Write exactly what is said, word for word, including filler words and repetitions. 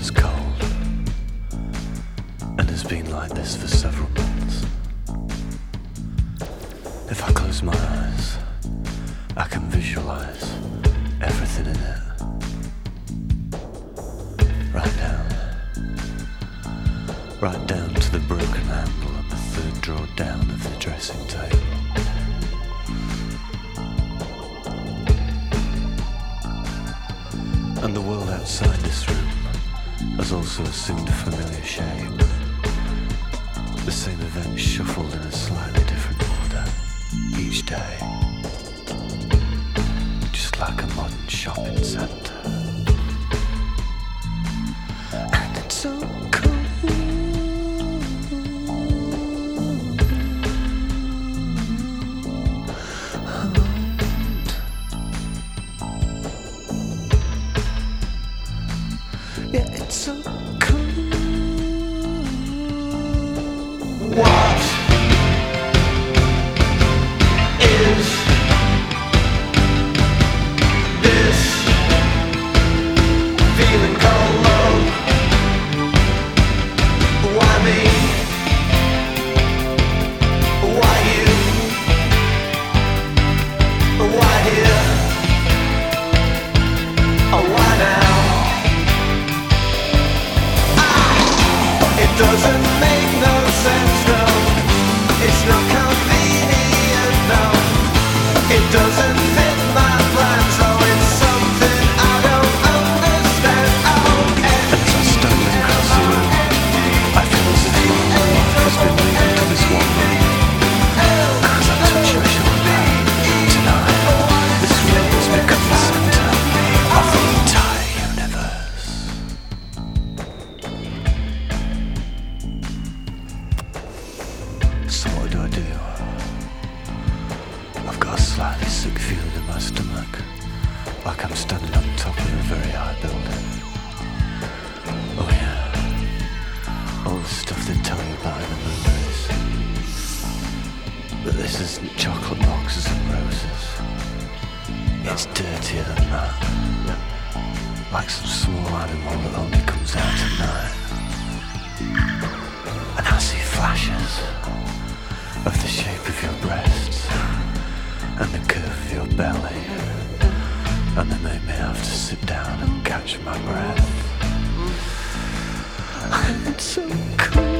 was cold, and has been like this for several months. If I close my eyes, I can visualize everything in it. Right down, right down to the broken handle and the third drawer down of the dressing table. And the world outside this room has also assumed a familiar shape. The same events shuffled in a slightly different order each day. Just like a modern shopping centre. And it's so cool. Yeah, it's so cool. What is this feeling called love? Why me? Why you? Why here? Oh, why now? It doesn't make no sense, no. It's not convenient, no. It doesn't fit my plans, so it's something I don't understand. Oh, And as I stumble across the room, I feel as if my whole life has been leading to this one room. As I touch your shoulder, tonight, this room has become the center of the entire universe. So what do I do? I've got a slightly sick feeling in my stomach, like I'm standing on top of a very high building. Oh yeah, all the stuff they tell you about in the movies. But this isn't chocolate boxes and roses. It's dirtier than that. Like some small animal that only comes out at night. And I see flashes of the shape of your breasts and the curve of your belly, and they make me have to sit down and catch my breath. And it's so cool.